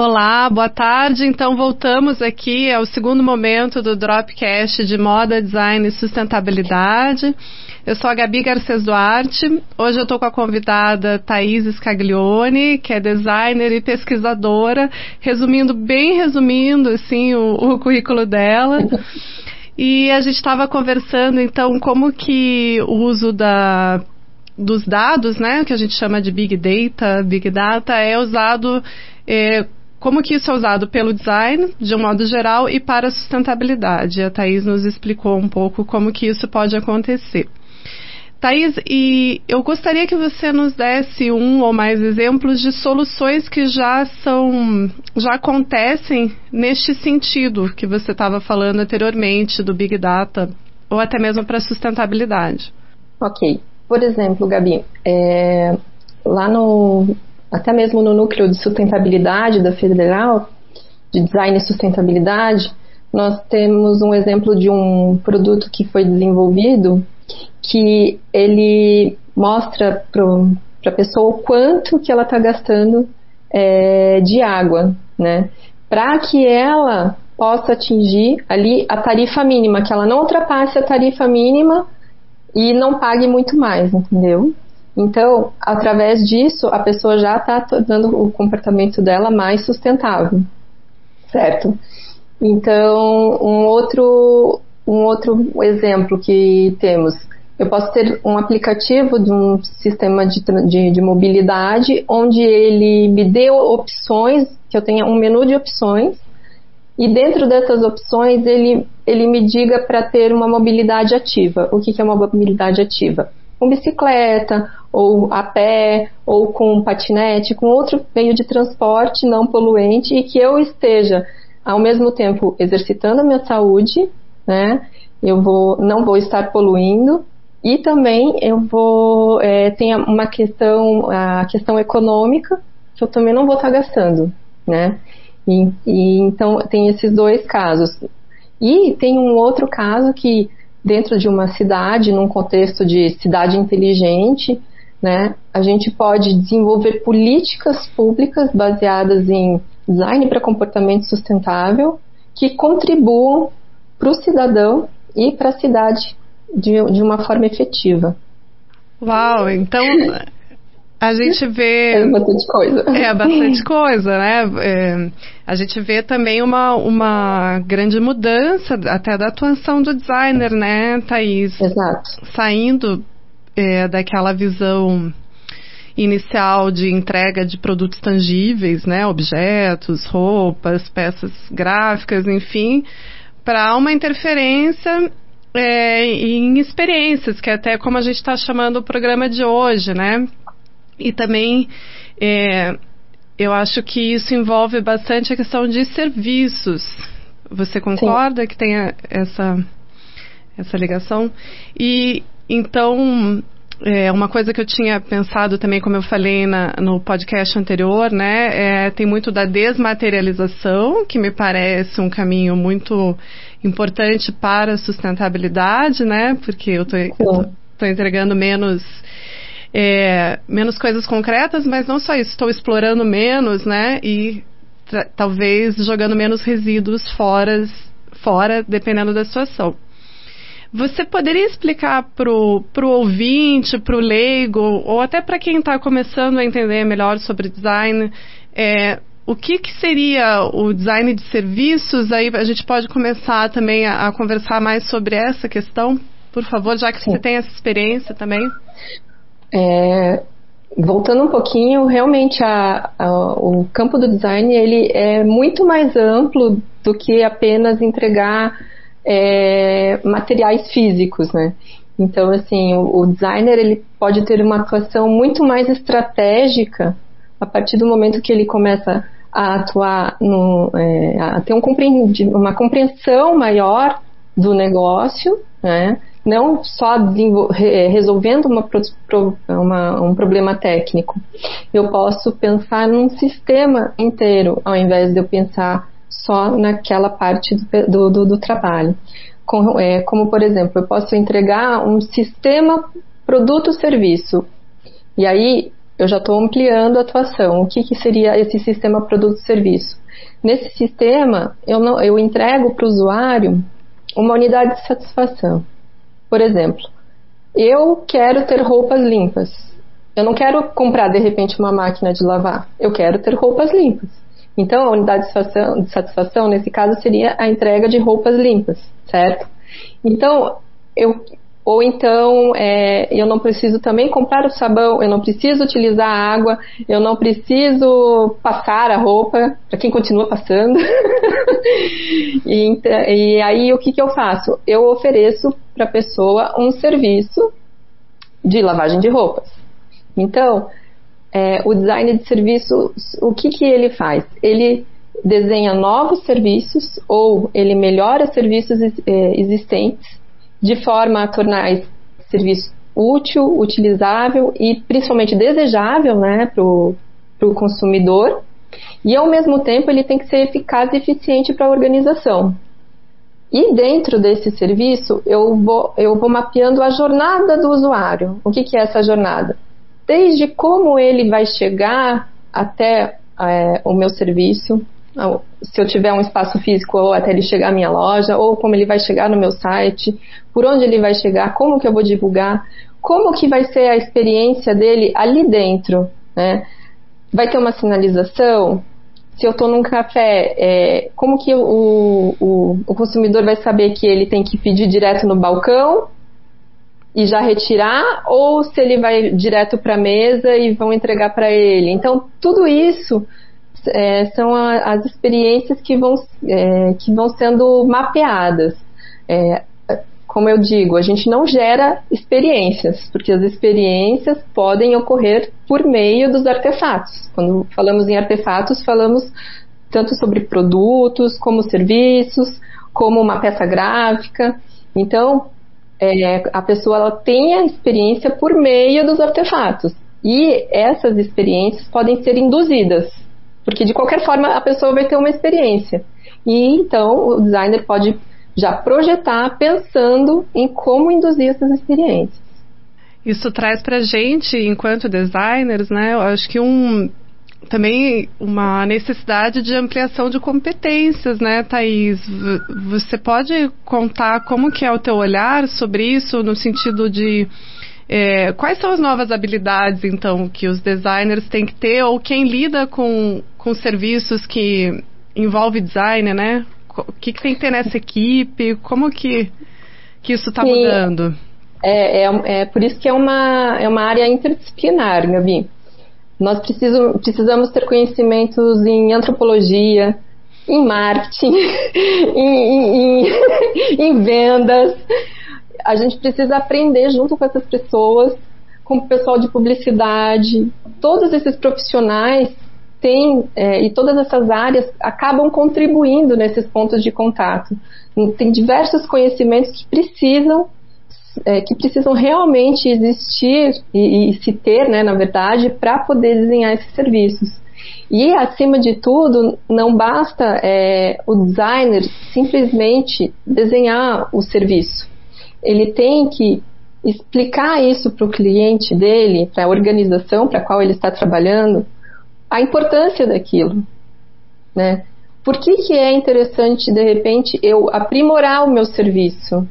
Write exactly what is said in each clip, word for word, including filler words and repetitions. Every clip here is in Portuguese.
Olá, boa tarde. Então voltamos aqui ao segundo momento do Dropcast de Moda, Design e Sustentabilidade. Eu sou a Gabi Garcês Duarte. Hoje eu estou com a convidada Thaís Scaglione, que é designer e pesquisadora, resumindo, bem resumindo, assim, o, o currículo dela. E a gente estava conversando, então, como que o uso da, dos dados, né, que a gente chama de Big Data, Big Data, é usado... É, como que isso é usado pelo design, de um modo geral, e para a sustentabilidade. A Thaís nos explicou um pouco como que isso pode acontecer. Thaís, e eu gostaria que você nos desse um ou mais exemplos de soluções que já são, já acontecem neste sentido que você estava falando anteriormente, do Big Data, ou até mesmo para a sustentabilidade. Ok. Por exemplo, Gabi, é, lá no... até mesmo no núcleo de sustentabilidade da Federal, de design e sustentabilidade, nós temos um exemplo de um produto que foi desenvolvido que ele mostra para a pessoa o quanto que ela está gastando é, de água, né? Para que ela possa atingir ali a tarifa mínima, que ela não ultrapasse a tarifa mínima e não pague muito mais, entendeu? Então, através disso, a pessoa já está dando o comportamento dela mais sustentável, certo? Então, um outro, um outro exemplo que temos, eu posso ter um aplicativo de um sistema de, de, de mobilidade, onde ele me dê opções, que eu tenha um menu de opções, e dentro dessas opções ele, ele me diga para ter uma mobilidade ativa. O que, que é uma mobilidade ativa? Com bicicleta, ou a pé, ou com patinete, com outro meio de transporte não poluente e que eu esteja, ao mesmo tempo, exercitando a minha saúde, né? Eu vou, não vou estar poluindo e também eu vou é, ter uma questão, a questão econômica, que eu também não vou estar gastando, né? E, e, então, tem esses dois casos. E tem um outro caso que, dentro de uma cidade, num contexto de cidade inteligente, né, a gente pode desenvolver políticas públicas baseadas em design para comportamento sustentável que contribuam para o cidadão e para a cidade de, de uma forma efetiva. Uau, então a gente vê... É bastante coisa. É bastante coisa, né? É, a gente vê também uma, uma grande mudança até da atuação do designer, né, Thaís? Exato. Saindo é, daquela visão inicial de entrega de produtos tangíveis, né, objetos, roupas, peças gráficas, enfim, para uma interferência é, em experiências, que é até como a gente está chamando o programa de hoje, né? E também é, eu acho que isso envolve bastante a questão de serviços. Você concorda? Sim. Que tenha essa, essa ligação? E então, é, uma coisa que eu tinha pensado também, como eu falei na, no podcast anterior, né, é, tem muito da desmaterialização, que me parece um caminho muito importante para a sustentabilidade, né, porque eu estou entregando menos... É, menos coisas concretas, mas não só isso, estou explorando menos, né, e tra- talvez jogando menos resíduos fora, fora, dependendo da situação. Você poderia explicar para o ouvinte, para o leigo, ou até para quem está começando a entender melhor sobre design, é, o que, que seria o design de serviços? Aí a gente pode começar também a, a conversar mais sobre essa questão, por favor, já que Sim. você tem essa experiência também. É, voltando um pouquinho, realmente a, a, o campo do design ele é muito mais amplo do que apenas entregar é, materiais físicos, né? Então, assim, o, o designer ele pode ter uma atuação muito mais estratégica a partir do momento que ele começa a atuar, no, é, a ter um compreendi, uma compreensão maior do negócio, né? Não só resolvendo uma, uma, um problema técnico. Eu posso pensar num sistema inteiro, ao invés de eu pensar só naquela parte do, do, do trabalho. Com, é, como, por exemplo, eu posso entregar um sistema produto-serviço. E aí, eu já estou ampliando a atuação. O que, que seria esse sistema produto e serviço? Nesse sistema, eu, não, eu entrego para o usuário uma unidade de satisfação. Por exemplo, eu quero ter roupas limpas. Eu não quero comprar, de repente, uma máquina de lavar. Eu quero ter roupas limpas. Então, a unidade de satisfação, de satisfação nesse caso, seria a entrega de roupas limpas, certo? Então, eu... Ou então, é, eu não preciso também comprar o sabão, eu não preciso utilizar a água, eu não preciso passar a roupa, para quem continua passando. e, e aí, o que, que eu faço? Eu ofereço para a pessoa um serviço de lavagem de roupas. Então, é, o design de serviço, o que, que ele faz? Ele desenha novos serviços ou ele melhora serviços é, existentes, de forma a tornar esse serviço útil, utilizável e principalmente desejável, né, para o consumidor. E, ao mesmo tempo, ele tem que ser eficaz e eficiente para a organização. E dentro desse serviço, eu vou, eu vou mapeando a jornada do usuário. O que, que é essa jornada? Desde como ele vai chegar até é, o meu serviço, se eu tiver um espaço físico, ou até ele chegar à minha loja, ou como ele vai chegar no meu site, por onde ele vai chegar, como que eu vou divulgar, como que vai ser a experiência dele ali dentro, né? Vai ter uma sinalização? Se eu estou num café, é, como que o, o, o consumidor vai saber que ele tem que pedir direto no balcão e já retirar, ou se ele vai direto para a mesa e vão entregar para ele? Então, tudo isso É, são a, as experiências que vão, é, que vão sendo mapeadas. É, como eu digo, a gente não gera experiências, porque as experiências podem ocorrer por meio dos artefatos. Quando falamos em artefatos, falamos tanto sobre produtos, como serviços, como uma peça gráfica. Então, é, a pessoa ela tem a experiência por meio dos artefatos. E essas experiências podem ser induzidas, porque de qualquer forma a pessoa vai ter uma experiência. E então o designer pode já projetar pensando em como induzir essas experiências. Isso traz para a gente, enquanto designers, né, eu acho que um, também uma necessidade de ampliação de competências, né, Thaís? Você pode contar como que é o teu olhar sobre isso, no sentido de É, quais são as novas habilidades, então, que os designers têm que ter, ou quem lida com, com serviços que envolve design, né? O que, que tem que ter nessa equipe? Como que, que isso está mudando? É, é, é por isso que é uma, é uma área interdisciplinar, Gabi. Nós preciso, precisamos ter conhecimentos em antropologia, em marketing, em, em, em, em vendas. A gente precisa aprender junto com essas pessoas, com o pessoal de publicidade. Todos esses profissionais têm, é, e todas essas áreas acabam contribuindo nesses pontos de contato. Tem diversos conhecimentos que precisam, é, que precisam realmente existir e, e se ter, né, na verdade, para poder desenhar esses serviços. E, acima de tudo, não basta é, o designer simplesmente desenhar o serviço. Ele tem que explicar isso para o cliente dele, para a organização para a qual ele está trabalhando, a importância daquilo, né? Por que que é interessante, de repente, eu aprimorar o meu serviço?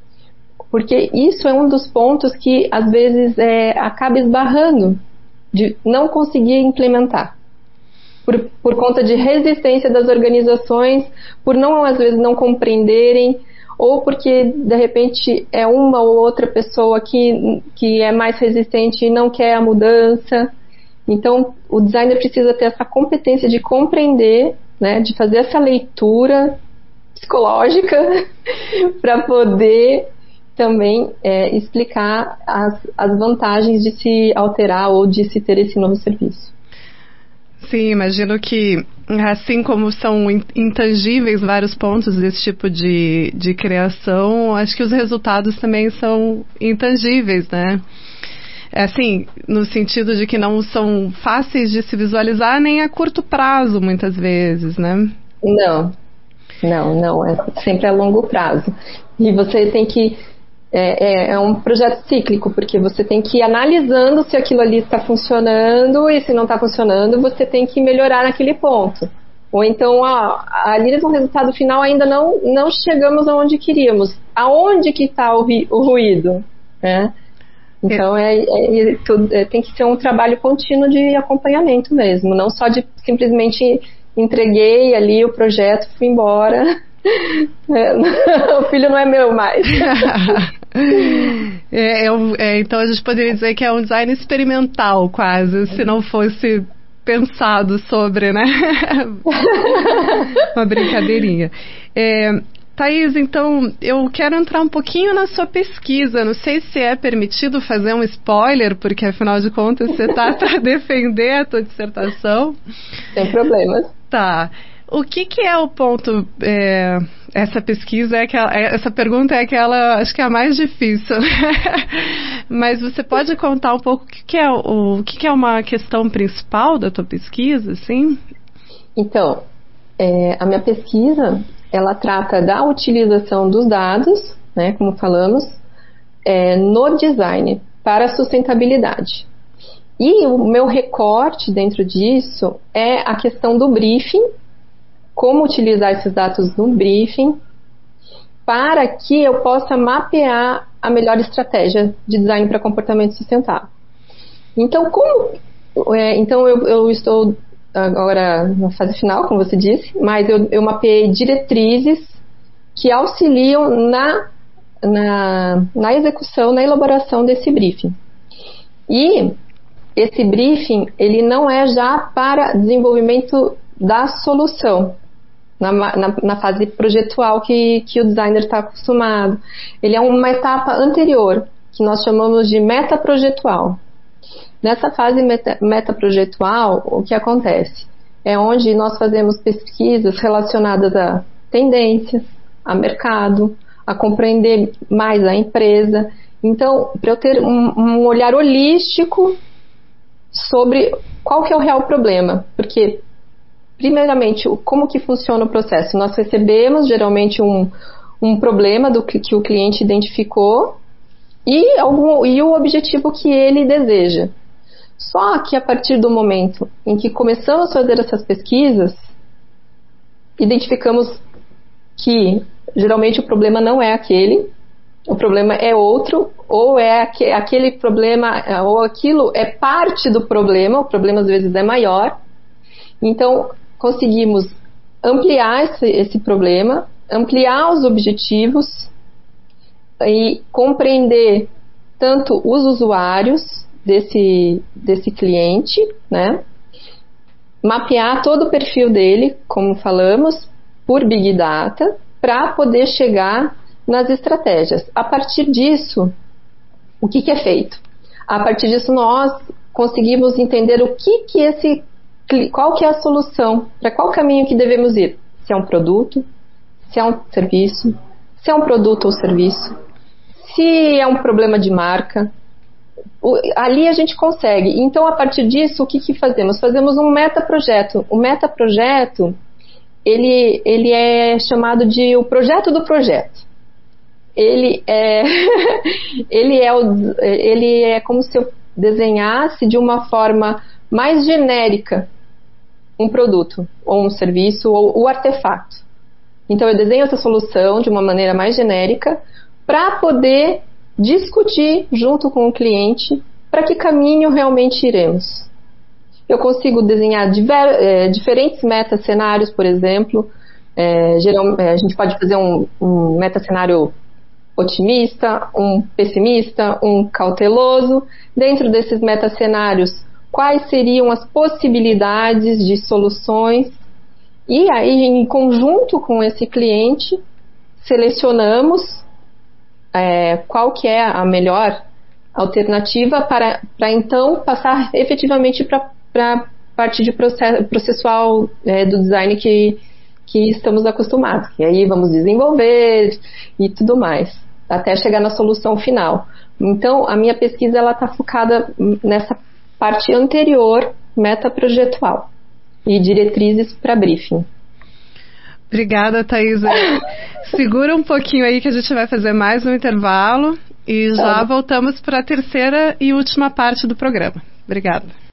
Porque isso é um dos pontos que, às vezes, é, acaba esbarrando, de não conseguir implementar. Por, por conta de resistência das organizações, por não, às vezes, não compreenderem, ou porque, de repente, é uma ou outra pessoa que, que é mais resistente e não quer a mudança. Então, o designer precisa ter essa competência de compreender, né, de fazer essa leitura psicológica para poder também é, explicar as, as vantagens de se alterar ou de se ter esse novo serviço. Sim, imagino que, assim como são intangíveis vários pontos desse tipo de, de criação, acho que os resultados também são intangíveis, né? Assim, no sentido de que não são fáceis de se visualizar nem a curto prazo, muitas vezes, né? Não, não, não, é sempre a longo prazo. E você tem que é, é um projeto cíclico, porque você tem que ir analisando se aquilo ali está funcionando e se não está funcionando, você tem que melhorar naquele ponto. Ou então, ó, ali no resultado final ainda não, não chegamos aonde queríamos. Aonde que está o, o ruído? Né? Então, é, é, é, tudo, é, tem que ser um trabalho contínuo de acompanhamento mesmo, não só de simplesmente entreguei ali o projeto, fui embora. É, o filho não é meu mais. é, é, é, então a gente poderia dizer que é um design experimental quase, se não fosse pensado sobre, né? Uma brincadeirinha. É, Thaís, então eu quero entrar um pouquinho na sua pesquisa. Não sei se é permitido fazer um spoiler, porque afinal de contas você está para defender a tua dissertação. Sem problemas. Tá. O que, que é o ponto, é, essa pesquisa, é aquela, essa pergunta é aquela, acho que é a mais difícil, né? Mas você pode contar um pouco o que, que, é, o, o que, que é uma questão principal da tua pesquisa, assim? Então, é, a minha pesquisa, ela trata da utilização dos dados, né, como falamos, é, no design para a sustentabilidade. E o meu recorte dentro disso é a questão do briefing, como utilizar esses dados no briefing para que eu possa mapear a melhor estratégia de design para comportamento sustentável. Então, como, é, então eu, eu estou agora na fase final, como você disse, mas eu, eu mapeei diretrizes que auxiliam na, na, na execução, na elaboração desse briefing. E esse briefing, ele não é já para desenvolvimento da solução, Na, na, na fase projetual que, que o designer está acostumado. Ele é uma etapa anterior, que nós chamamos de metaprojetual. Nessa fase meta, metaprojetual, o que acontece? É onde nós fazemos pesquisas relacionadas a tendências, a mercado, a compreender mais a empresa. Então, para eu ter um, um olhar holístico sobre qual que é o real problema, porque primeiramente, como que funciona o processo? Nós recebemos geralmente um, um problema do que, que o cliente identificou e, algum, e o objetivo que ele deseja. Só que a partir do momento em que começamos a fazer essas pesquisas, identificamos que geralmente o problema não é aquele, o problema é outro, ou é aqu- aquele problema, ou aquilo é parte do problema, o problema às vezes é maior. Então, conseguimos ampliar esse, esse problema, ampliar os objetivos e compreender tanto os usuários desse, desse cliente, né? Mapear todo o perfil dele, como falamos, por Big Data, para poder chegar nas estratégias. A partir disso, o que, que é feito? A partir disso, nós conseguimos entender o que, que esse qual que é a solução, para qual caminho que devemos ir, se é um produto, se é um serviço, se é um produto ou serviço, se é um problema de marca, o, ali a gente consegue. Então, a partir disso, o que, que fazemos? Fazemos um metaprojeto. O metaprojeto, ele, ele é chamado de o projeto do projeto. Ele é, ele é, o, ele é como se eu desenhasse de uma forma mais genérica um produto, ou um serviço, ou o artefato. Então, eu desenho essa solução de uma maneira mais genérica para poder discutir junto com o cliente para que caminho realmente iremos. Eu consigo desenhar diver, é, diferentes meta-cenários, por exemplo. É, geral, é, a gente pode fazer um, um meta-cenário otimista, um pessimista, um cauteloso. Dentro desses meta-cenários, quais seriam as possibilidades de soluções, e aí, em conjunto com esse cliente, selecionamos é, qual que é a melhor alternativa para, para então passar efetivamente para a parte de process, processual é, do design que, que estamos acostumados. E aí vamos desenvolver e tudo mais, até chegar na solução final. Então, a minha pesquisa está focada nessa parte anterior, metaprojetual, e diretrizes para briefing. Obrigada, Thaís. Segura um pouquinho aí que a gente vai fazer mais um intervalo E já voltamos para a terceira e última parte do programa. Obrigada.